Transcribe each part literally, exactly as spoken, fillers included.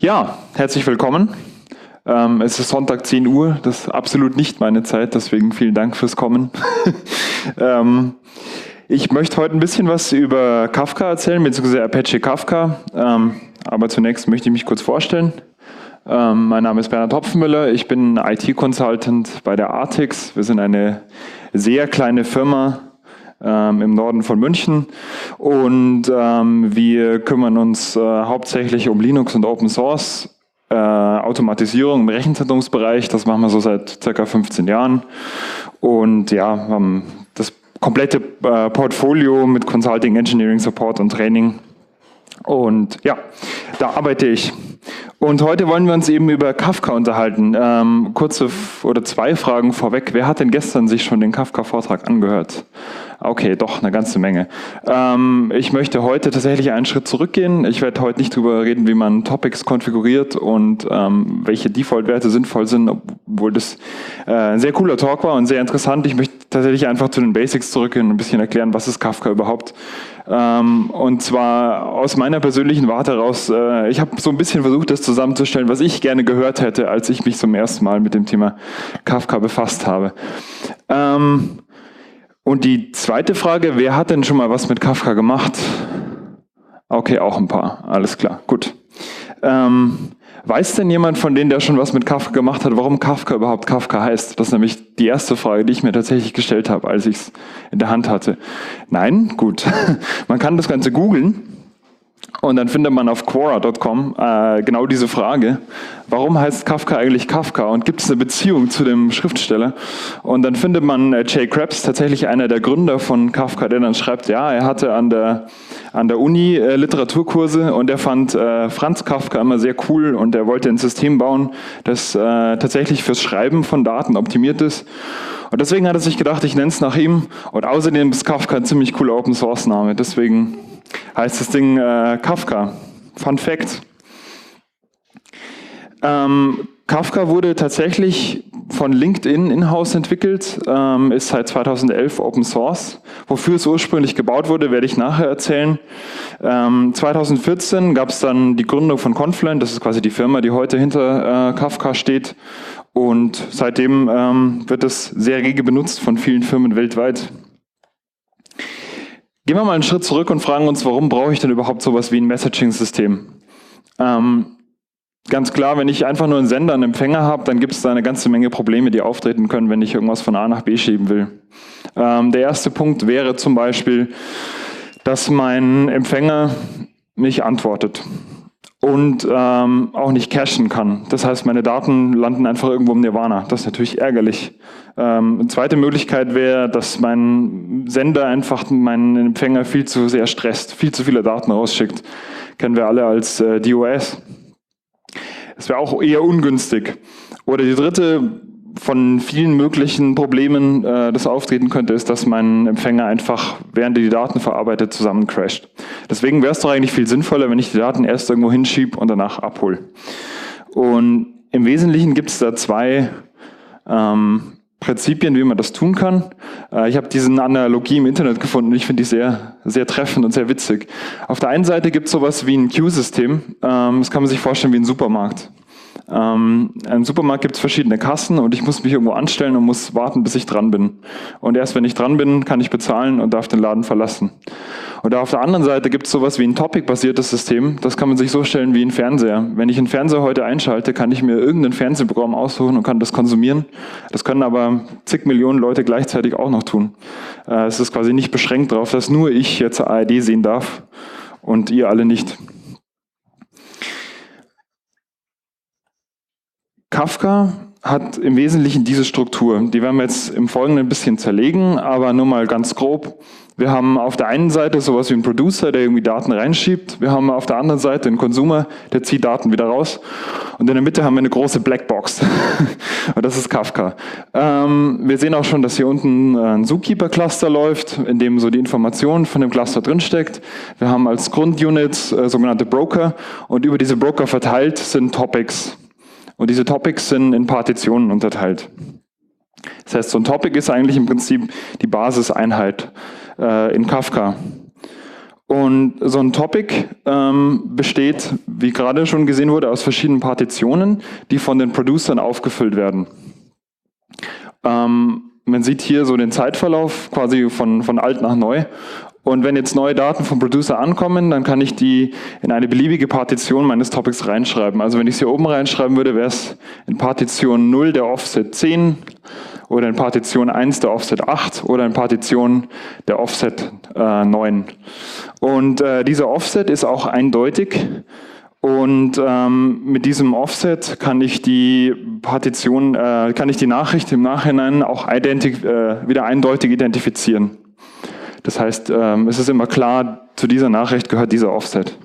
Ja, herzlich willkommen. Ähm, es ist Sonntag zehn Uhr, das ist absolut nicht meine Zeit, deswegen vielen Dank fürs Kommen. ähm, ich möchte heute ein bisschen was über Kafka erzählen, beziehungsweise Apache Kafka. Ähm, aber zunächst möchte ich mich kurz vorstellen. Ähm, mein Name ist Bernhard Hopfenmüller, ich bin I T-Consultant bei der Artix. Wir sind eine sehr kleine Firma ähm, im Norden von München und ähm, wir kümmern uns äh, hauptsächlich um Linux und Open Source. Äh, Automatisierung im Rechenzentrumsbereich, das machen wir so seit circa fünfzehn Jahren und ja, haben das komplette äh, Portfolio mit Consulting, Engineering, Support und Training und ja, da arbeite ich. Und heute wollen wir uns eben über Kafka unterhalten. Ähm, kurze oder zwei Fragen vorweg. Wer hat denn gestern sich schon den Kafka-Vortrag angehört? Okay, doch, eine ganze Menge. Ähm, ich möchte heute tatsächlich einen Schritt zurückgehen. Ich werde heute nicht darüber reden, wie man Topics konfiguriert und ähm, welche Default-Werte sinnvoll sind, obwohl das äh, ein sehr cooler Talk war und sehr interessant. Ich möchte tatsächlich einfach zu den Basics zurückgehen und ein bisschen erklären, was ist Kafka überhaupt. Ähm, und zwar aus meiner persönlichen Warte heraus, äh, ich habe so ein bisschen versucht, das zusammenzustellen, was ich gerne gehört hätte, als ich mich zum ersten Mal mit dem Thema Kafka befasst habe. Ähm, und die zweite Frage, wer hat denn schon mal was mit Kafka gemacht? Okay, auch ein paar, alles klar, gut. Ähm, weiß denn jemand von denen, der schon was mit Kafka gemacht hat, warum Kafka überhaupt Kafka heißt? Das ist nämlich die erste Frage, die ich mir tatsächlich gestellt habe, als ich es in der Hand hatte. Nein? Gut. Man kann das Ganze googeln. Und dann findet man auf Quora Punkt com äh, genau diese Frage, warum heißt Kafka eigentlich Kafka und gibt es eine Beziehung zu dem Schriftsteller? Und dann findet man äh, Jay Krebs, tatsächlich einer der Gründer von Kafka, der dann schreibt, ja, er hatte an der, an der Uni äh, Literaturkurse und er fand äh, Franz Kafka immer sehr cool und er wollte ein System bauen, das äh, tatsächlich fürs Schreiben von Daten optimiert ist. Und deswegen hat er sich gedacht, ich nenne es nach ihm und außerdem ist Kafka ein ziemlich cooler Open-Source-Name, deswegen heißt das Ding äh, Kafka. Fun Fact. Ähm, Kafka wurde tatsächlich von LinkedIn in-house entwickelt, ähm, ist seit zweitausendelf Open Source. Wofür es ursprünglich gebaut wurde, werde ich nachher erzählen. Ähm, zweitausendvierzehn gab es dann die Gründung von Confluent, das ist quasi die Firma, die heute hinter äh, Kafka steht. Und seitdem ähm, wird es sehr rege benutzt von vielen Firmen weltweit. Gehen wir mal einen Schritt zurück und fragen uns, warum brauche ich denn überhaupt sowas wie ein Messaging-System? Ähm, ganz klar, wenn ich einfach nur einen Sender, einen Empfänger habe, dann gibt es da eine ganze Menge Probleme, die auftreten können, wenn ich irgendwas von A nach B schieben will. Ähm, der erste Punkt wäre zum Beispiel, dass mein Empfänger nicht antwortet und ähm, auch nicht cachen kann. Das heißt, meine Daten landen einfach irgendwo im Nirvana. Das ist natürlich ärgerlich. Ähm, eine zweite Möglichkeit wäre, dass mein Sender einfach meinen Empfänger viel zu sehr stresst, viel zu viele Daten rausschickt. Kennen wir alle als äh, D O S. Das wäre auch eher ungünstig. Oder die dritte von vielen möglichen Problemen, äh, das auftreten könnte, ist, dass mein Empfänger einfach, während er die Daten verarbeitet, zusammen crasht. Deswegen wäre es doch eigentlich viel sinnvoller, wenn ich die Daten erst irgendwo hinschiebe und danach abhole. Und im Wesentlichen gibt es da zwei ähm, Prinzipien, wie man das tun kann. Äh, ich habe diese Analogie im Internet gefunden und ich finde die sehr, sehr treffend und sehr witzig. Auf der einen Seite gibt es sowas wie ein Queue-System. Ähm, das kann man sich vorstellen wie ein Supermarkt. Ähm, Im Supermarkt gibt es verschiedene Kassen und ich muss mich irgendwo anstellen und muss warten, bis ich dran bin. Und erst wenn ich dran bin, kann ich bezahlen und darf den Laden verlassen. Und auf der anderen Seite gibt es sowas wie ein Topic-basiertes System. Das kann man sich so stellen wie ein Fernseher. Wenn ich einen Fernseher heute einschalte, kann ich mir irgendein Fernsehprogramm aussuchen und kann das konsumieren. Das können aber zig Millionen Leute gleichzeitig auch noch tun. Äh, es ist quasi nicht beschränkt darauf, dass nur ich jetzt A R D sehen darf und ihr alle nicht. Kafka hat im Wesentlichen diese Struktur. Die werden wir jetzt im Folgenden ein bisschen zerlegen, aber nur mal ganz grob. Wir haben auf der einen Seite sowas wie einen Producer, der irgendwie Daten reinschiebt. Wir haben auf der anderen Seite einen Consumer, der zieht Daten wieder raus. Und in der Mitte haben wir eine große Blackbox. Und das ist Kafka. Ähm, wir sehen auch schon, dass hier unten ein Zookeeper-Cluster läuft, in dem so die Information von dem Cluster drinsteckt. Wir haben als Grundunits äh, sogenannte Broker und über diese Broker verteilt sind Topics. Und diese Topics sind in Partitionen unterteilt. Das heißt, so ein Topic ist eigentlich im Prinzip die Basiseinheit äh, in Kafka. Und so ein Topic ähm, besteht, wie gerade schon gesehen wurde, aus verschiedenen Partitionen, die von den Producern aufgefüllt werden. Ähm, man sieht hier so den Zeitverlauf quasi von, von alt nach neu. Und wenn jetzt neue Daten vom Producer ankommen, dann kann ich die in eine beliebige Partition meines Topics reinschreiben. Also wenn ich es hier oben reinschreiben würde, wäre es in Partition null der Offset zehn oder in Partition eins der Offset acht oder in Partition der Offset äh, neun. Und äh, dieser Offset ist auch eindeutig. Und ähm, mit diesem Offset kann ich die Partition, äh, kann ich die Nachricht im Nachhinein auch identif äh, wieder eindeutig identifizieren. Das heißt, ähm, es ist immer klar, zu dieser Nachricht gehört dieser Offset.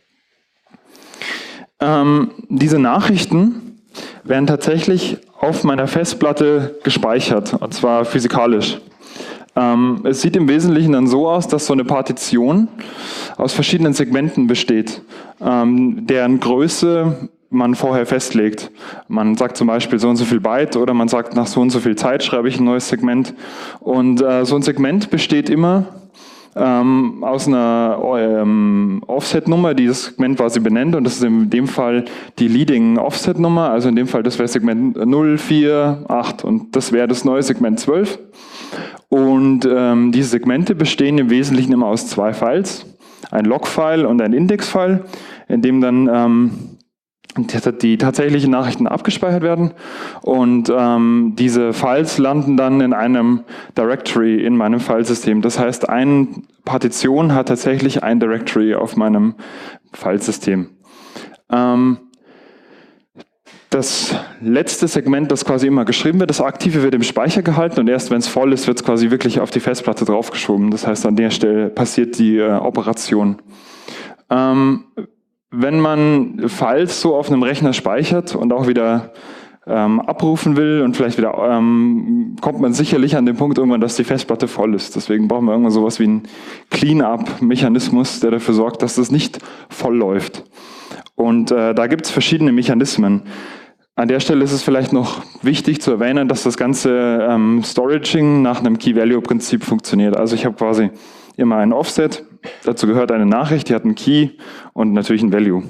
Ähm, diese Nachrichten werden tatsächlich auf meiner Festplatte gespeichert, und zwar physikalisch. Ähm, es sieht im Wesentlichen dann so aus, dass so eine Partition aus verschiedenen Segmenten besteht, ähm, deren Größe man vorher festlegt. Man sagt zum Beispiel so und so viel Byte oder man sagt, nach so und so viel Zeit schreibe ich ein neues Segment. Und äh, so ein Segment besteht immer ähm, aus einer ähm, Offset-Nummer, die das Segment quasi benennt, und das ist in dem Fall die Leading Offset-Nummer, also in dem Fall das wäre Segment null, vier, acht und das wäre das neue Segment zwölf. Und ähm, diese Segmente bestehen im Wesentlichen immer aus zwei Files, ein Log-File und ein Index-File, in dem dann ähm, die tatsächlichen Nachrichten abgespeichert werden, und ähm, diese Files landen dann in einem Directory in meinem Filesystem. Das heißt, eine Partition hat tatsächlich ein Directory auf meinem Filesystem. Ähm, das letzte Segment, das quasi immer geschrieben wird, das Aktive wird im Speicher gehalten, und erst wenn es voll ist, wird es quasi wirklich auf die Festplatte draufgeschoben. Das heißt, an der Stelle passiert die äh, Operation. Ähm, Wenn man Files so auf einem Rechner speichert und auch wieder ähm, abrufen will und vielleicht wieder, ähm, kommt man sicherlich an den Punkt irgendwann, dass die Festplatte voll ist. Deswegen brauchen wir irgendwann sowas wie einen Clean-up-Mechanismus, der dafür sorgt, dass das nicht voll läuft. Und äh, da gibt es verschiedene Mechanismen. An der Stelle ist es vielleicht noch wichtig zu erwähnen, dass das ganze ähm, Storaging nach einem Key-Value-Prinzip funktioniert. Also ich habe quasi immer ein Offset, dazu gehört eine Nachricht, die hat einen Key und natürlich ein Value.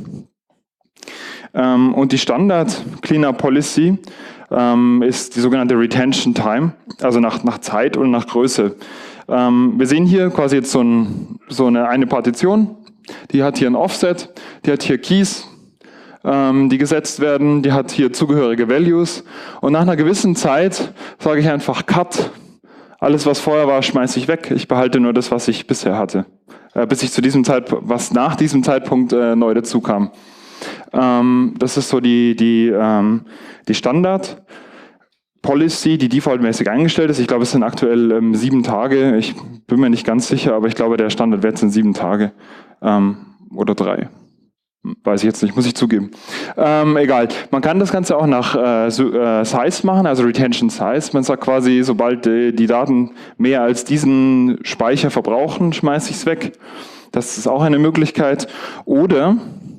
Ähm, und die Standard Cleanup Policy ähm, ist die sogenannte Retention Time, also nach, nach Zeit und nach Größe. Ähm, wir sehen hier quasi jetzt so, ein, so eine, eine Partition, die hat hier ein Offset, die hat hier Keys, ähm, die gesetzt werden, die hat hier zugehörige Values, und nach einer gewissen Zeit sage ich einfach Cut. Alles, was vorher war, schmeiße ich weg. Ich behalte nur das, was ich bisher hatte. Äh, bis ich zu diesem Zeitpunkt, was nach diesem Zeitpunkt äh, neu dazu kam. Ähm, das ist so die, die, ähm, die Standard-Policy, die defaultmäßig eingestellt ist. Ich glaube, es sind aktuell ähm, sieben Tage. Ich bin mir nicht ganz sicher, aber ich glaube, der Standardwert sind sieben Tage. Ähm, oder drei. Weiß ich jetzt nicht, muss ich zugeben. Ähm, egal. Man kann das Ganze auch nach äh, so, äh, Size machen, also Retention Size. Man sagt quasi, sobald äh, die Daten mehr als diesen Speicher verbrauchen, schmeiße ich es weg. Das ist auch eine Möglichkeit. Oder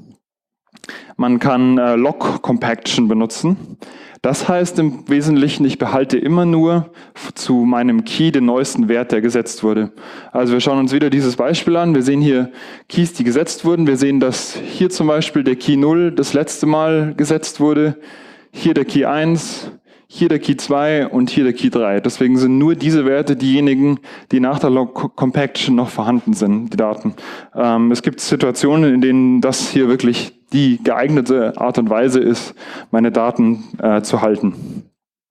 man kann äh, Log Compaction benutzen. Das heißt im Wesentlichen, ich behalte immer nur zu meinem Key den neuesten Wert, der gesetzt wurde. Also wir schauen uns wieder dieses Beispiel an. Wir sehen hier Keys, die gesetzt wurden. Wir sehen, dass hier zum Beispiel der Key null das letzte Mal gesetzt wurde. Hier der Key eins, hier der Key zwei und hier der Key drei. Deswegen sind nur diese Werte diejenigen, die nach der Log Compaction noch vorhanden sind, die Daten. Ähm, es gibt Situationen, in denen das hier wirklich die geeignete Art und Weise ist, meine Daten äh, zu halten.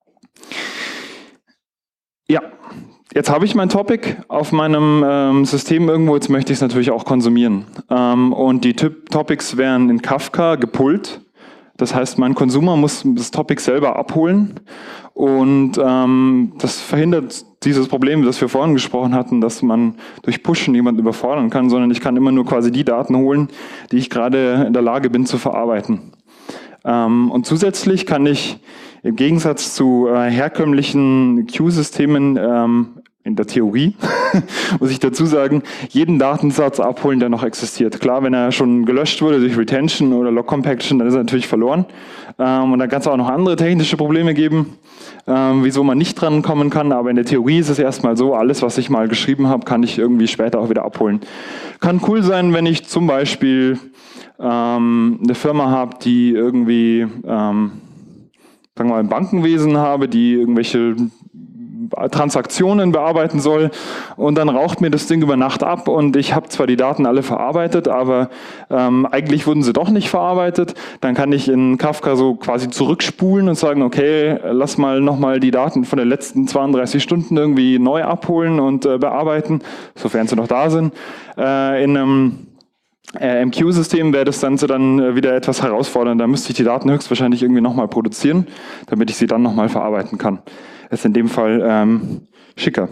Ja, jetzt habe ich mein Topic auf meinem ähm, System irgendwo, jetzt möchte ich es natürlich auch konsumieren. Ähm, und die Topics werden in Kafka gepullt. Das heißt, mein Consumer muss das Topic selber abholen, und ähm, das verhindert dieses Problem, das wir vorhin gesprochen hatten, dass man durch Pushen jemanden überfordern kann, sondern ich kann immer nur quasi die Daten holen, die ich gerade in der Lage bin zu verarbeiten. Ähm, und zusätzlich kann ich im Gegensatz zu äh, herkömmlichen Queue-Systemen ähm, in der Theorie, muss ich dazu sagen, jeden Datensatz abholen, der noch existiert. Klar, wenn er schon gelöscht wurde durch Retention oder Log Compaction, dann ist er natürlich verloren. Ähm, und dann kann es auch noch andere technische Probleme geben, ähm, wieso man nicht dran kommen kann. Aber in der Theorie ist es erstmal so, alles, was ich mal geschrieben habe, kann ich irgendwie später auch wieder abholen. Kann cool sein, wenn ich zum Beispiel ähm, eine Firma habe, die irgendwie, ähm, sagen wir mal, im Bankenwesen habe, die irgendwelche Transaktionen bearbeiten soll und dann raucht mir das Ding über Nacht ab und ich habe zwar die Daten alle verarbeitet, aber ähm, eigentlich wurden sie doch nicht verarbeitet. Dann kann ich in Kafka so quasi zurückspulen und sagen, okay, lass mal nochmal die Daten von den letzten zweiunddreißig Stunden irgendwie neu abholen und äh, bearbeiten, sofern sie noch da sind. Äh, in einem äh, M Q-System wäre das Ganze dann äh, wieder etwas herausfordernd. Da müsste ich die Daten höchstwahrscheinlich irgendwie nochmal produzieren, damit ich sie dann nochmal verarbeiten kann. Ist in dem Fall ähm, schicker.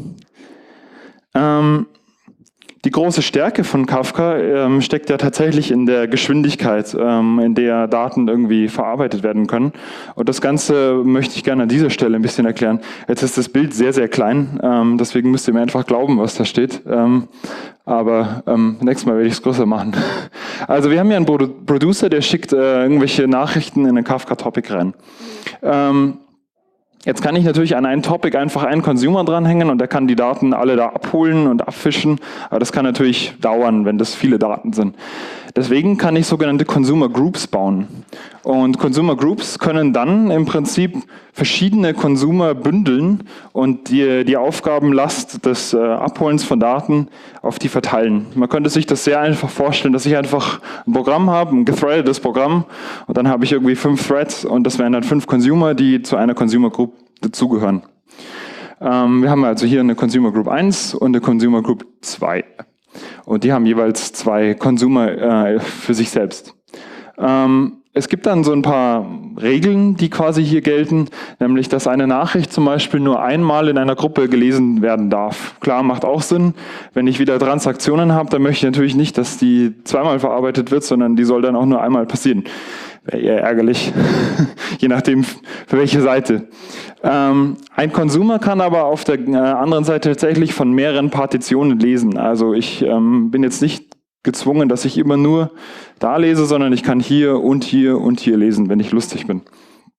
Ähm, die große Stärke von Kafka ähm, steckt ja tatsächlich in der Geschwindigkeit, ähm, in der Daten irgendwie verarbeitet werden können. Und das Ganze möchte ich gerne an dieser Stelle ein bisschen erklären. Jetzt ist das Bild sehr, sehr klein, ähm, deswegen müsst ihr mir einfach glauben, was da steht. Ähm, aber ähm, nächstes Mal werde ich es größer machen. Also wir haben hier einen Produ Producer, der schickt äh, irgendwelche Nachrichten in einen Kafka-Topic rein. Ähm, Jetzt kann ich natürlich an einen Topic einfach einen Consumer dranhängen und der kann die Daten alle da abholen und abfischen, aber das kann natürlich dauern, wenn das viele Daten sind. Deswegen kann ich sogenannte Consumer Groups bauen. Und Consumer Groups können dann im Prinzip verschiedene Consumer bündeln und die, die Aufgabenlast des äh, Abholens von Daten auf die verteilen. Man könnte sich das sehr einfach vorstellen, dass ich einfach ein Programm habe, ein gethreadetes Programm und dann habe ich irgendwie fünf Threads und das wären dann fünf Consumer, die zu einer Consumer Group dazugehören. Ähm, wir haben also hier eine Consumer Group eins und eine Consumer Group zwei. Und die haben jeweils zwei Consumer äh, für sich selbst. Ähm, es gibt dann so ein paar Regeln, die quasi hier gelten, nämlich, dass eine Nachricht zum Beispiel nur einmal in einer Gruppe gelesen werden darf. Klar, macht auch Sinn. Wenn ich wieder Transaktionen habe, dann möchte ich natürlich nicht, dass die zweimal verarbeitet wird, sondern die soll dann auch nur einmal passieren. Wäre eher ärgerlich, je nachdem für welche Seite. Ähm, ein Consumer kann aber auf der äh, anderen Seite tatsächlich von mehreren Partitionen lesen. Also ich ähm, bin jetzt nicht gezwungen, dass ich immer nur da lese, sondern ich kann hier und hier und hier lesen, wenn ich lustig bin.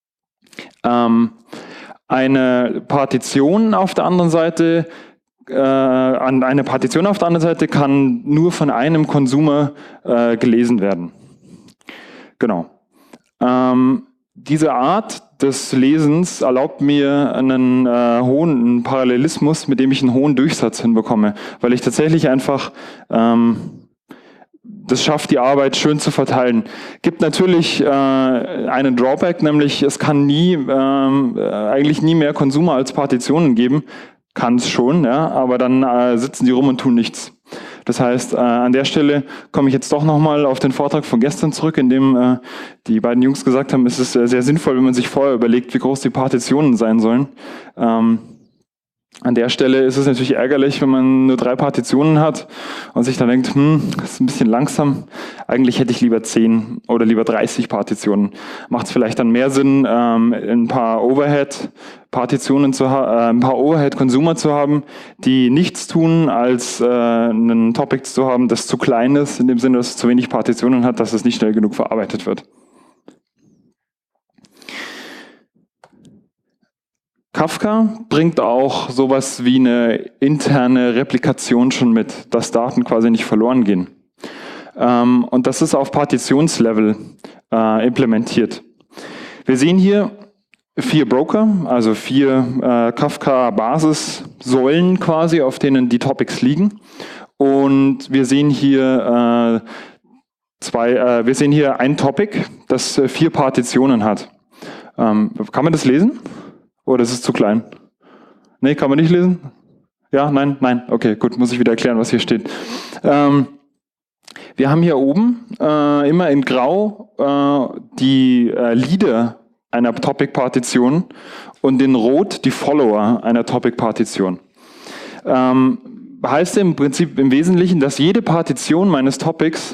Ähm, eine Partition auf der anderen Seite, äh, eine Partition auf der anderen Seite kann nur von einem Consumer äh, gelesen werden. Genau. Ähm, diese Art des Lesens erlaubt mir einen äh, hohen einen Parallelismus, mit dem ich einen hohen Durchsatz hinbekomme, weil ich tatsächlich einfach ähm, das schafft, die Arbeit schön zu verteilen. Gibt natürlich äh, einen Drawback, nämlich es kann nie, ähm, äh, eigentlich nie mehr Consumer als Partitionen geben. Kann es schon, ja, aber dann äh, sitzen die rum und tun nichts. Das heißt, äh, an der Stelle komme ich jetzt doch nochmal auf den Vortrag von gestern zurück, in dem äh, die beiden Jungs gesagt haben, es ist äh, sehr sinnvoll, wenn man sich vorher überlegt, wie groß die Partitionen sein sollen. Ähm, An der Stelle ist es natürlich ärgerlich, wenn man nur drei Partitionen hat und sich dann denkt, hm, das ist ein bisschen langsam. Eigentlich hätte ich lieber zehn oder lieber dreißig Partitionen. Macht es vielleicht dann mehr Sinn, ähm, ein paar Overhead-Partitionen zu haben, äh, ein paar Overhead-Consumer zu haben, die nichts tun, als äh, einen Topic zu haben, das zu klein ist, in dem Sinne, dass es zu wenig Partitionen hat, dass es nicht schnell genug verarbeitet wird. Kafka bringt auch sowas wie eine interne Replikation schon mit, dass Daten quasi nicht verloren gehen. Ähm, und das ist auf Partitionslevel äh, implementiert. Wir sehen hier vier Broker, also vier äh, Kafka-Basis-Säulen quasi, auf denen die Topics liegen. Und wir sehen hier äh, zwei, äh, wir sehen hier ein Topic, das äh, vier Partitionen hat. Ähm, kann man das lesen? Oder ist es zu klein? Nee, kann man nicht lesen? Ja, nein, nein. Okay, gut, muss ich wieder erklären, was hier steht. Ähm, wir haben hier oben äh, immer in Grau äh, die äh, Leader einer Topic-Partition und in Rot die Follower einer Topic-Partition. Ähm, heißt im Prinzip im Wesentlichen, dass jede Partition meines Topics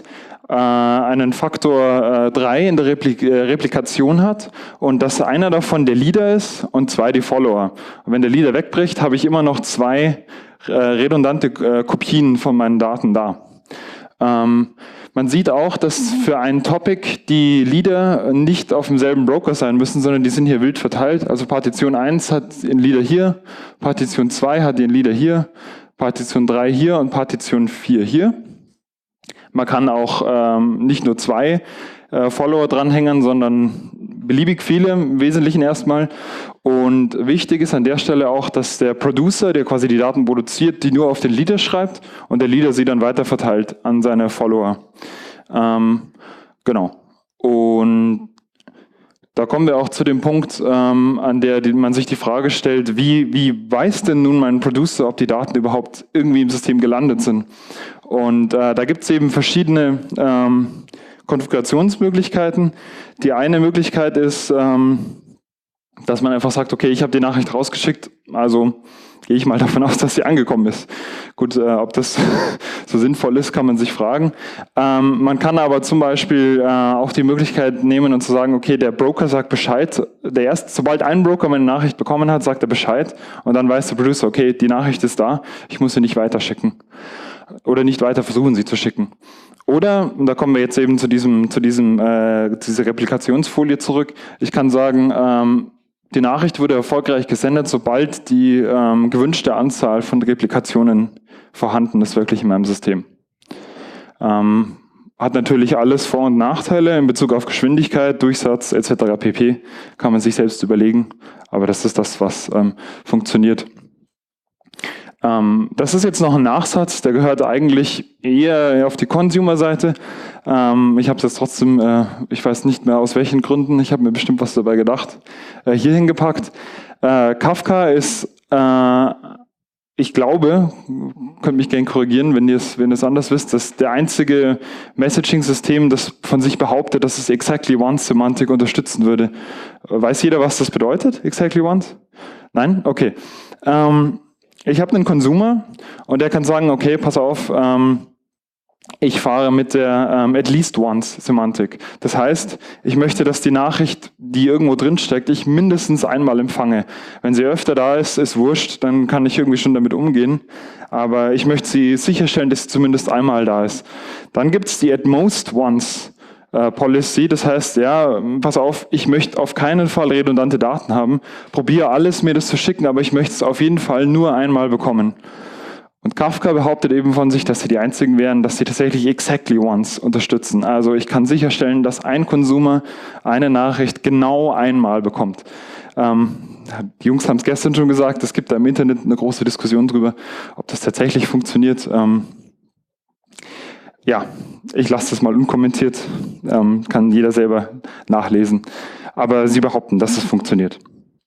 äh, einen Faktor äh, drei in der Replik äh, Replikation hat und dass einer davon der Leader ist und zwei die Follower. Und wenn der Leader wegbricht, habe ich immer noch zwei äh, redundante äh, Kopien von meinen Daten da. Ähm, man sieht auch, dass für ein Topic die Leader nicht auf demselben Broker sein müssen, sondern die sind hier wild verteilt. Also Partition eins hat den Leader hier, Partition zwei hat den Leader hier, Partition drei hier und Partition vier hier. Man kann auch ähm, nicht nur zwei äh, Follower dranhängen, sondern beliebig viele, im Wesentlichen erstmal. Und wichtig ist an der Stelle auch, dass der Producer, der quasi die Daten produziert, die nur auf den Leader schreibt und der Leader sie dann weiter verteilt an seine Follower. Ähm, genau. Und da kommen wir auch zu dem Punkt, ähm, an der die, man sich die Frage stellt, wie, wie weiß denn nun mein Producer, ob die Daten überhaupt irgendwie im System gelandet sind? Und äh, da gibt es eben verschiedene ähm, Konfigurationsmöglichkeiten. Die eine Möglichkeit ist, ähm, dass man einfach sagt, okay, ich habe die Nachricht rausgeschickt, also gehe ich mal davon aus, dass sie angekommen ist. Gut, äh, ob das so sinnvoll ist, kann man sich fragen. Ähm, man kann aber zum Beispiel äh, auch die Möglichkeit nehmen und zu sagen, okay, der Broker sagt Bescheid. Der erste, sobald ein Broker meine Nachricht bekommen hat, sagt er Bescheid und dann weiß der Producer, okay, die Nachricht ist da, ich muss sie nicht weiterschicken. Oder nicht weiter versuchen, sie zu schicken. Oder, und da kommen wir jetzt eben zu diesem, zu diesem, äh, dieser Replikationsfolie zurück, ich kann sagen, ähm, die Nachricht wurde erfolgreich gesendet, sobald die ähm, gewünschte Anzahl von Replikationen vorhanden ist, wirklich in meinem System. Ähm, hat natürlich alles Vor- und Nachteile in Bezug auf Geschwindigkeit, Durchsatz et cetera pp. Kann man sich selbst überlegen, aber das ist das, was ähm, funktioniert. Ähm, das ist jetzt noch ein Nachsatz, der gehört eigentlich eher auf die Consumer-Seite. Ähm, ich habe es jetzt trotzdem, äh, ich weiß nicht mehr aus welchen Gründen, ich habe mir bestimmt was dabei gedacht, äh, hier hingepackt. Äh, Kafka ist, äh, ich glaube, könnt mich gerne korrigieren, wenn ihr es wenn ihr es anders wisst, das ist der einzige Messaging-System, das von sich behauptet, dass es Exactly Once-Semantik unterstützen würde. Weiß jeder, was das bedeutet, Exactly Once? Nein? Okay. Ähm, Ich habe einen Consumer und der kann sagen, okay, pass auf, ähm, ich fahre mit der ähm, at least once Semantik. Das heißt, ich möchte, dass die Nachricht, die irgendwo drin steckt, ich mindestens einmal empfange. Wenn sie öfter da ist, ist wurscht, dann kann ich irgendwie schon damit umgehen. Aber ich möchte sie sicherstellen, dass sie zumindest einmal da ist. Dann gibt es die at most once Policy, das heißt, ja, pass auf, ich möchte auf keinen Fall redundante Daten haben, probiere alles, mir das zu schicken, aber ich möchte es auf jeden Fall nur einmal bekommen. Und Kafka behauptet eben von sich, dass sie die einzigen wären, dass sie tatsächlich exactly once unterstützen. Also ich kann sicherstellen, dass ein Consumer eine Nachricht genau einmal bekommt. Ähm, die Jungs haben es gestern schon gesagt, es gibt da im Internet eine große Diskussion drüber, ob das tatsächlich funktioniert. Ähm, Ja, ich lasse das mal unkommentiert, ähm, kann jeder selber nachlesen. Aber sie behaupten, dass es funktioniert.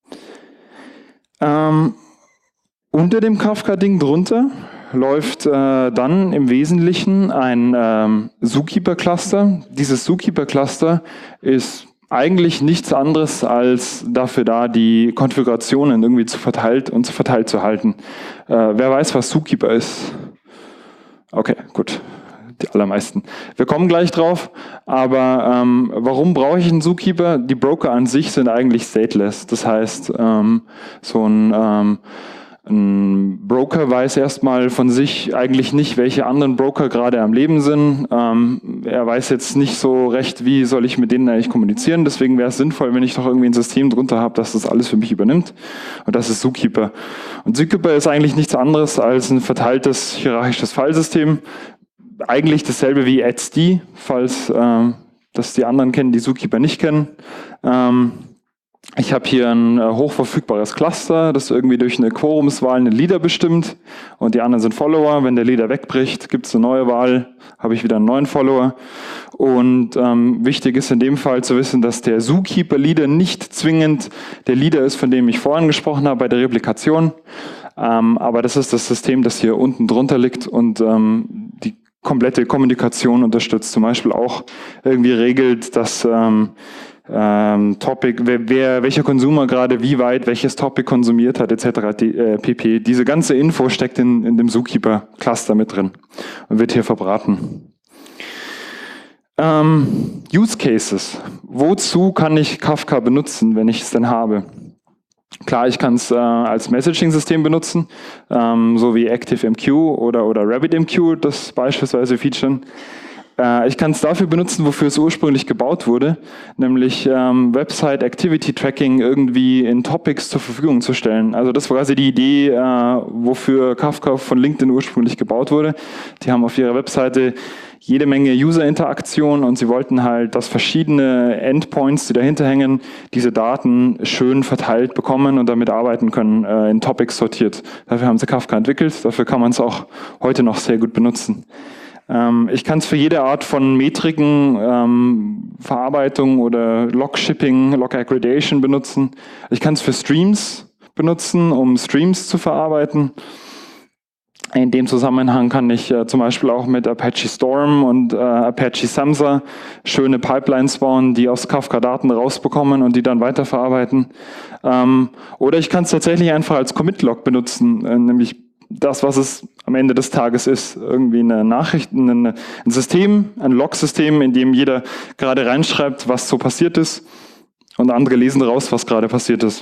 Ähm, unter dem Kafka-Ding drunter läuft äh, dann im Wesentlichen ein ähm, Zookeeper-Cluster. Dieses Zookeeper-Cluster ist eigentlich nichts anderes als dafür da, die Konfigurationen irgendwie zu verteilt und zu verteilt zu halten. Äh, wer weiß, was Zookeeper ist? Okay, gut. Die allermeisten. Wir kommen gleich drauf, aber ähm, warum brauche ich einen Zookeeper? Die Broker an sich sind eigentlich stateless. Das heißt, ähm, so ein, ähm, ein Broker weiß erstmal von sich eigentlich nicht, welche anderen Broker gerade am Leben sind. Ähm, er weiß jetzt nicht so recht, wie soll ich mit denen eigentlich kommunizieren. Deswegen wäre es sinnvoll, wenn ich doch irgendwie ein System drunter habe, das das alles für mich übernimmt. Und das ist Zookeeper. Und Zookeeper ist eigentlich nichts anderes als ein verteiltes hierarchisches Filesystem. Eigentlich dasselbe wie etcd, falls ähm, das die anderen kennen, die Zookeeper nicht kennen. Ähm, ich habe hier ein äh, hochverfügbares Cluster, das irgendwie durch eine Quorumswahl einen Leader bestimmt und die anderen sind Follower. Wenn der Leader wegbricht, gibt es eine neue Wahl, habe ich wieder einen neuen Follower. Und ähm, wichtig ist in dem Fall zu wissen, dass der Zookeeper-Leader nicht zwingend der Leader ist, von dem ich vorhin gesprochen habe bei der Replikation. Ähm, aber das ist das System, das hier unten drunter liegt und ähm, die komplette Kommunikation unterstützt. Zum Beispiel auch irgendwie regelt, dass ähm, ähm, Topic, wer, wer, welcher Consumer gerade wie weit welches Topic konsumiert hat, et cetera die, äh, pp. Diese ganze Info steckt in, in dem Zookeeper-Cluster mit drin und wird hier verbraten. Ähm, Use Cases. Wozu kann ich Kafka benutzen, wenn ich es denn habe? Klar, ich kann es äh, als Messaging-System benutzen, ähm, so wie ActiveMQ oder, oder RabbitMQ, das beispielsweise featuren. Äh, ich kann es dafür benutzen, wofür es ursprünglich gebaut wurde, nämlich ähm, Website-Activity-Tracking irgendwie in Topics zur Verfügung zu stellen. Also das war quasi die Idee, äh, wofür Kafka von LinkedIn ursprünglich gebaut wurde. Die haben auf ihrer Webseite jede Menge User-Interaktion und sie wollten halt, dass verschiedene Endpoints, die dahinter hängen, diese Daten schön verteilt bekommen und damit arbeiten können, äh, in Topics sortiert. Dafür haben sie Kafka entwickelt, dafür kann man es auch heute noch sehr gut benutzen. Ähm, ich kann es für jede Art von Metriken, ähm, Verarbeitung oder Log-Shipping, Log-Aggregation benutzen. Ich kann es für Streams benutzen, um Streams zu verarbeiten. In dem Zusammenhang kann ich äh, zum Beispiel auch mit Apache Storm und äh, Apache Samza schöne Pipelines bauen, die aus Kafka-Daten rausbekommen und die dann weiterverarbeiten. Ähm, oder ich kann es tatsächlich einfach als Commit-Log benutzen, äh, nämlich das, was es am Ende des Tages ist. Irgendwie eine Nachricht, eine, ein System, ein Log-System, in dem jeder gerade reinschreibt, was so passiert ist und andere lesen raus, was gerade passiert ist.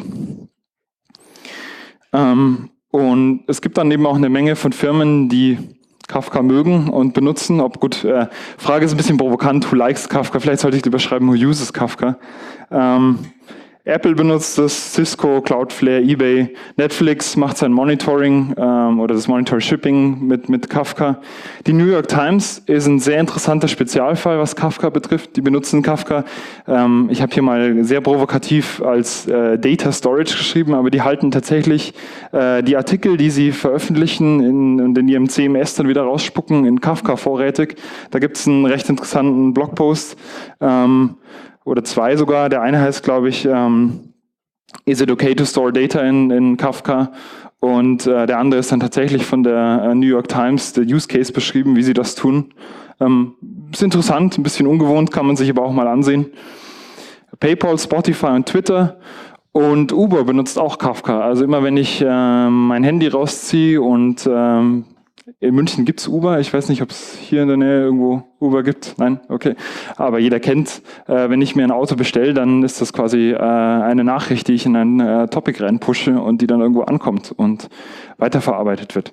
Ähm, Und es gibt dann eben auch eine Menge von Firmen, die Kafka mögen und benutzen. Ob gut, äh, Frage ist ein bisschen provokant, who likes Kafka? Vielleicht sollte ich lieber schreiben, who uses Kafka? Ähm, Apple benutzt das, Cisco, Cloudflare, eBay, Netflix macht sein Monitoring ähm, oder das Monitor Shipping mit, mit Kafka. Die New York Times ist ein sehr interessanter Spezialfall, was Kafka betrifft. Die benutzen Kafka. Ähm, ich habe hier mal sehr provokativ als äh, Data Storage geschrieben, aber die halten tatsächlich äh, die Artikel, die sie veröffentlichen in, und in ihrem C M S dann wieder rausspucken, in Kafka vorrätig. Da gibt es einen recht interessanten Blogpost. Ähm, oder zwei sogar. Der eine heißt, glaube ich, ähm, Is it okay to store data in, in Kafka? Und äh, der andere ist dann tatsächlich von der äh, New York Times, der Use Case beschrieben, wie sie das tun. Ähm, ist interessant, ein bisschen ungewohnt, kann man sich aber auch mal ansehen. PayPal, Spotify und Twitter. Und Uber benutzt auch Kafka. Also immer wenn ich äh, mein Handy rausziehe und ähm, in München gibt es Uber. Ich weiß nicht, ob es hier in der Nähe irgendwo Uber gibt. Nein? Okay. Aber jeder kennt, äh, wenn ich mir ein Auto bestelle, dann ist das quasi äh, eine Nachricht, die ich in ein äh, Topic reinpushe und die dann irgendwo ankommt und weiterverarbeitet wird.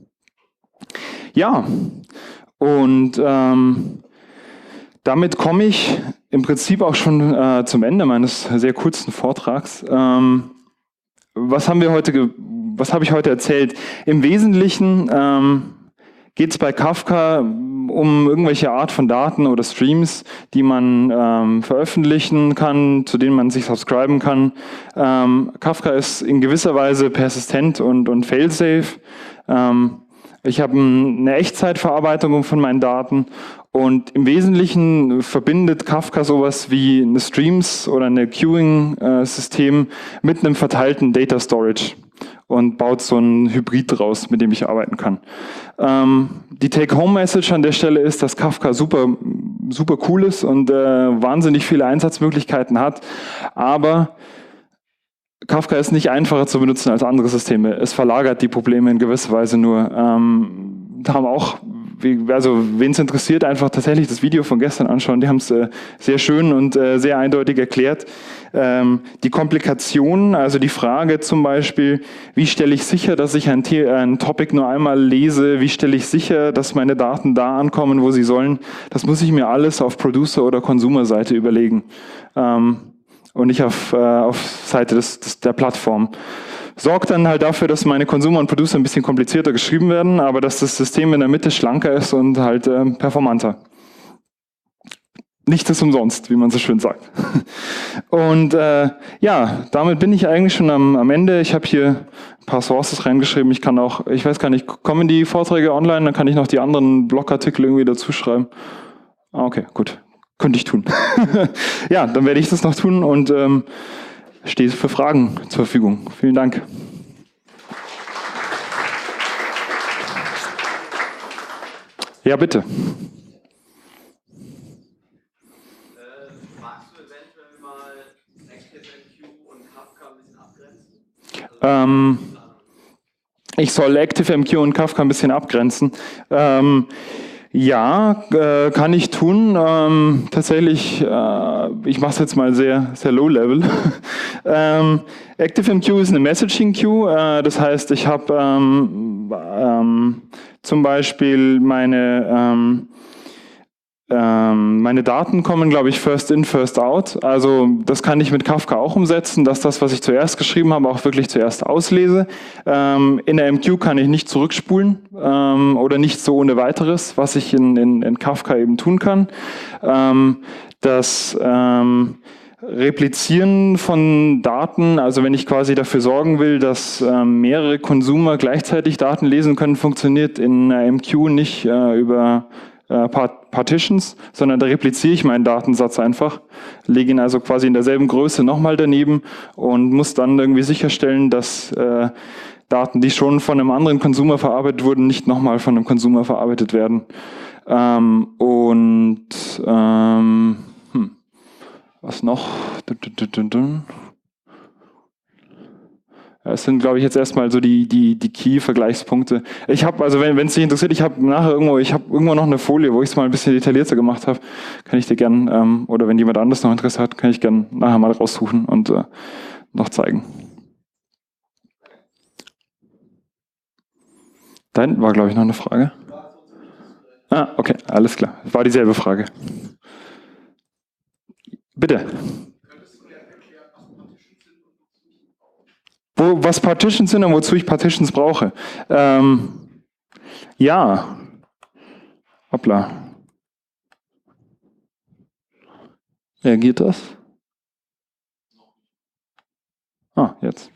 Ja, und ähm, damit komme ich im Prinzip auch schon äh, zum Ende meines sehr kurzen Vortrags. Ähm, was haben wir heute ge Was habe ich heute erzählt? Im Wesentlichen ähm, geht es bei Kafka um irgendwelche Art von Daten oder Streams, die man ähm, veröffentlichen kann, zu denen man sich subscriben kann. Ähm, Kafka ist in gewisser Weise persistent und, und fail-safe. Ähm, ich habe eine Echtzeitverarbeitung von meinen Daten und im Wesentlichen verbindet Kafka sowas wie eine Streams oder eine Queuing-System mit einem verteilten Data Storage und baut so ein Hybrid raus, mit dem ich arbeiten kann. Ähm, die Take-Home-Message an der Stelle ist, dass Kafka super, super cool ist und äh, wahnsinnig viele Einsatzmöglichkeiten hat, aber Kafka ist nicht einfacher zu benutzen als andere Systeme. Es verlagert die Probleme in gewisser Weise nur. Ähm, da haben auch, also wen es interessiert, einfach tatsächlich das Video von gestern anschauen. Die haben es äh, sehr schön und äh, sehr eindeutig erklärt. Ähm, die Komplikationen, also die Frage zum Beispiel, wie stelle ich sicher, dass ich ein, ein Topic nur einmal lese? Wie stelle ich sicher, dass meine Daten da ankommen, wo sie sollen? Das muss ich mir alles auf Producer- oder Consumer-Seite überlegen. Ähm, und nicht auf, äh, auf Seite des, des, der Plattform. Sorgt dann halt dafür, dass meine Consumer und Producer ein bisschen komplizierter geschrieben werden, aber dass das System in der Mitte schlanker ist und halt äh, performanter. Nichts ist umsonst, wie man so schön sagt. Und äh, ja, damit bin ich eigentlich schon am, am Ende. Ich habe hier ein paar Sources reingeschrieben. Ich kann auch, ich weiß gar nicht, kommen die Vorträge online? Dann kann ich noch die anderen Blogartikel irgendwie dazu schreiben. Ah, okay, gut. Könnte ich tun. Ja, dann werde ich das noch tun und ähm, stehe für Fragen zur Verfügung. Vielen Dank. Ja, bitte. Ähm, ich soll ActiveMQ und Kafka ein bisschen abgrenzen. Ähm, Ja, äh, kann ich tun. Ähm, tatsächlich, äh, ich mache es jetzt mal sehr, sehr low level. ähm, ActiveMQ ist eine Messaging Queue. Äh, das heißt, ich habe ähm, ähm, zum Beispiel meine ähm, ähm, meine Daten kommen, glaube ich, first in, first out. Also das kann ich mit Kafka auch umsetzen, dass das, was ich zuerst geschrieben habe, auch wirklich zuerst auslese. Ähm, in der M Q kann ich nicht zurückspulen ähm, oder nicht so ohne weiteres, was ich in, in, in Kafka eben tun kann. Ähm, das ähm, Replizieren von Daten, also wenn ich quasi dafür sorgen will, dass ähm, mehrere Consumer gleichzeitig Daten lesen können, funktioniert in einer M Q nicht äh, über Partitions, sondern da repliziere ich meinen Datensatz einfach, lege ihn also quasi in derselben Größe nochmal daneben und muss dann irgendwie sicherstellen, dass äh, Daten, die schon von einem anderen Consumer verarbeitet wurden, nicht nochmal von einem Consumer verarbeitet werden. Ähm, und ähm, hm, was noch? Das sind, glaube ich, jetzt erstmal so die, die, die Key-Vergleichspunkte. Ich habe, also wenn es dich interessiert, ich habe nachher irgendwo, ich habe irgendwo noch eine Folie, wo ich es mal ein bisschen detaillierter gemacht habe. Kann ich dir gern, ähm, oder wenn jemand anderes noch Interesse hat, kann ich gern nachher mal raussuchen und äh, noch zeigen. Da hinten war, glaube ich, noch eine Frage. Ah, okay, alles klar. War dieselbe Frage. Bitte. Wo, was Partitions sind und wozu ich Partitions brauche. Ähm, ja. Hoppla. Reagiert das? Ah, jetzt.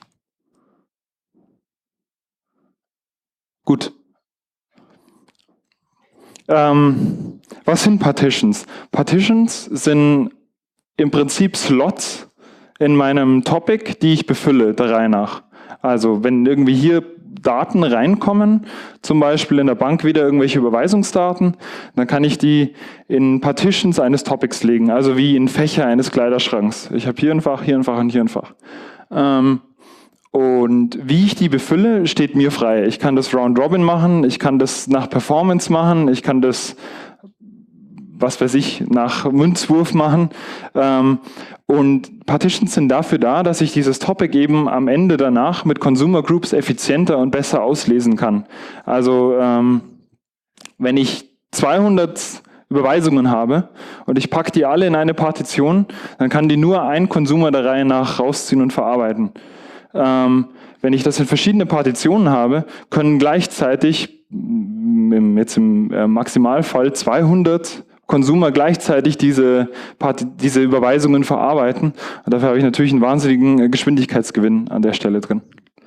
Gut. Ähm, was sind Partitions? Partitions sind im Prinzip Slots in meinem Topic, die ich befülle, der Reihe nach. Also wenn irgendwie hier Daten reinkommen, zum Beispiel in der Bank wieder irgendwelche Überweisungsdaten, dann kann ich die in Partitions eines Topics legen, also wie in Fächer eines Kleiderschranks. Ich habe hier ein Fach, hier ein Fach und hier ein Fach. Ähm, und wie ich die befülle, steht mir frei. Ich kann das Round-Robin machen, ich kann das nach Performance machen, ich kann das, was weiß ich, nach Münzwurf machen. Ähm, und Partitions sind dafür da, dass ich dieses Topic eben am Ende danach mit Consumer Groups effizienter und besser auslesen kann. Also ähm, wenn ich zweihundert Überweisungen habe und ich packe die alle in eine Partition, dann kann die nur ein Consumer der Reihe nach rausziehen und verarbeiten. Ähm, wenn ich das in verschiedene Partitionen habe, können gleichzeitig, im, jetzt im äh, Maximalfall, zweihundert Consumer gleichzeitig diese, Parti diese Überweisungen verarbeiten. Und dafür habe ich natürlich einen wahnsinnigen Geschwindigkeitsgewinn an der Stelle drin.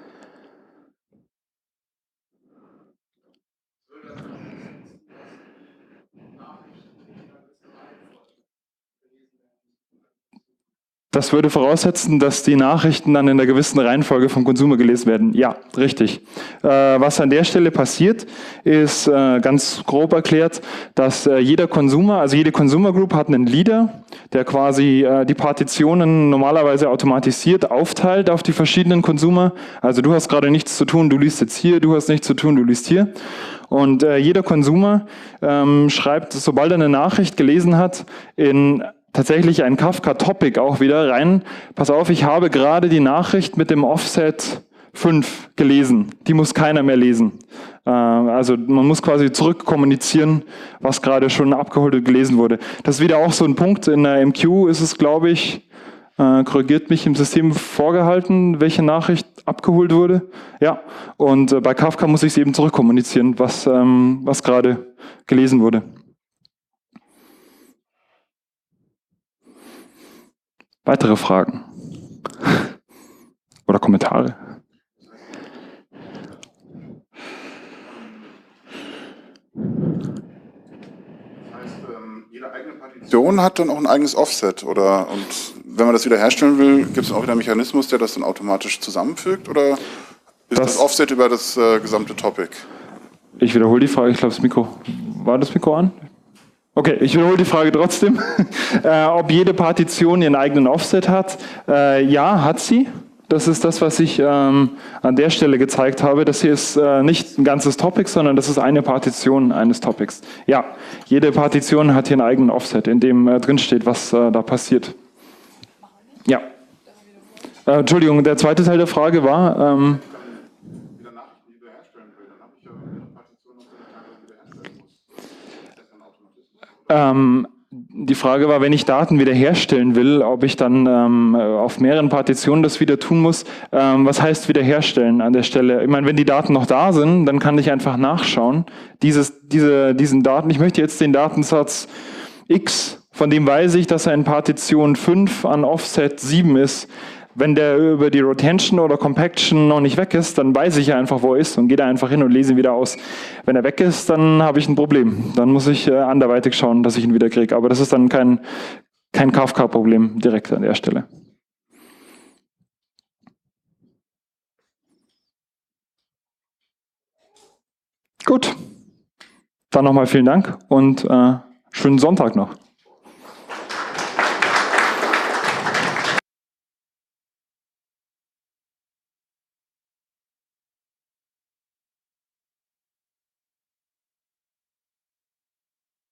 Das würde voraussetzen, dass die Nachrichten dann in einer gewissen Reihenfolge vom Consumer gelesen werden. Ja, richtig. Äh, was an der Stelle passiert, ist äh, ganz grob erklärt, dass äh, jeder Consumer, also jede Consumer Group hat einen Leader, der quasi äh, die Partitionen normalerweise automatisiert aufteilt auf die verschiedenen Consumer. Also du hast gerade nichts zu tun, du liest jetzt hier, du hast nichts zu tun, du liest hier. Und äh, jeder Consumer ähm, schreibt, sobald er eine Nachricht gelesen hat, in tatsächlich ein Kafka-Topic auch wieder rein. Pass auf, ich habe gerade die Nachricht mit dem Offset fünf gelesen. Die muss keiner mehr lesen. Äh, also man muss quasi zurückkommunizieren, was gerade schon abgeholt und gelesen wurde. Das ist wieder auch so ein Punkt. In der M Q ist es, glaube ich, äh, korrigiert mich, im System vorgehalten, welche Nachricht abgeholt wurde. Ja, und äh, bei Kafka muss ich es eben zurückkommunizieren, was, ähm, was gerade gelesen wurde. Weitere Fragen oder Kommentare? Das heißt, jede eigene Partition hat dann auch ein eigenes Offset, oder? Und wenn man das wieder herstellen will, gibt es auch wieder einen Mechanismus, der das dann automatisch zusammenfügt, oder ist das, das Offset über das äh, gesamte Topic? Ich wiederhole die Frage, ich glaube das Mikro, war das Mikro an? Okay, ich wiederhole die Frage trotzdem. äh, ob jede Partition ihren eigenen Offset hat? Äh, ja, hat sie. Das ist das, was ich ähm, an der Stelle gezeigt habe. Das hier ist äh, nicht ein ganzes Topic, sondern das ist eine Partition eines Topics. Ja, jede Partition hat hier einen eigenen Offset, in dem äh, drin steht, was äh, da passiert. Ja. Äh, Entschuldigung, der zweite Teil der Frage war... Ähm, ähm, Die Frage war, wenn ich Daten wiederherstellen will, ob ich dann ähm, auf mehreren Partitionen das wieder tun muss. Ähm, was heißt wiederherstellen an der Stelle? Ich meine, wenn die Daten noch da sind, dann kann ich einfach nachschauen. Dieses, diese, diesen Daten, ich möchte jetzt den Datensatz X, von dem weiß ich, dass er in Partition fünf an Offset sieben ist. Wenn der über die Rotention oder Compaction noch nicht weg ist, dann weiß ich ja einfach, wo er ist und gehe da einfach hin und lese ihn wieder aus. Wenn er weg ist, dann habe ich ein Problem. Dann muss ich äh, anderweitig schauen, dass ich ihn wieder kriege. Aber das ist dann kein, kein Kafka-Problem direkt an der Stelle. Gut. Dann nochmal vielen Dank und äh, schönen Sonntag noch.